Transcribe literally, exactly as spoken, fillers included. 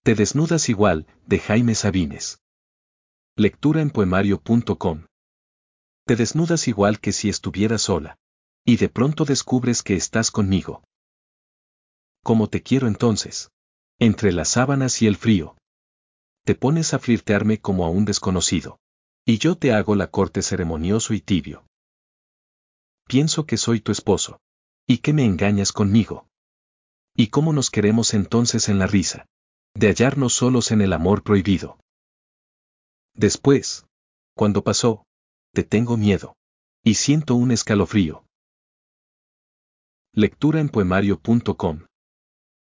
Te desnudas igual, de Jaime Sabines. Lectura en poemario punto com. Te desnudas igual que si estuvieras sola. Y de pronto descubres que estás conmigo. ¿Cómo te quiero entonces? Entre las sábanas y el frío. Te pones a flirtearme como a un desconocido. Y yo te hago la corte ceremonioso y tibio. Pienso que soy tu esposo. Y que me engañas conmigo. ¿Y cómo nos queremos entonces en la risa? De hallarnos solos en el amor prohibido. Después, cuando pasó, te tengo miedo. Y siento un escalofrío. Lectura en poemario punto com.